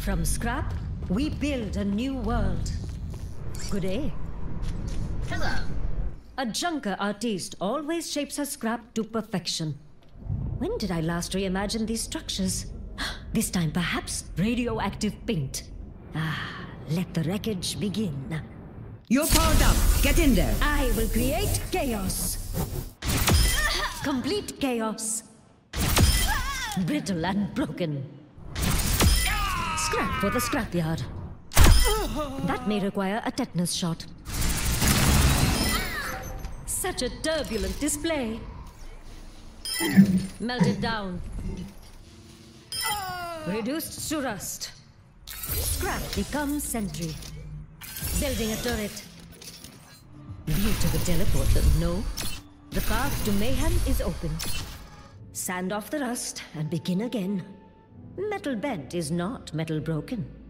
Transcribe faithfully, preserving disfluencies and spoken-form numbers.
From scrap, we build a new world. Good day. Hello. A junker artiste always shapes her scrap to perfection. When did I last reimagine these structures? This time, perhaps radioactive paint. Ah, let the wreckage begin. You're powered up. Get in there. I will create chaos. Complete chaos. Brittle and broken. Scrap for the scrapyard. That may require a tetanus shot. Such a turbulent display. Melted down. Reduced to rust. Scrap becomes sentry. Building a turret. View to the teleporter, no. The path to mayhem is open. Sand off the rust and begin again. Metal bent is not metal broken.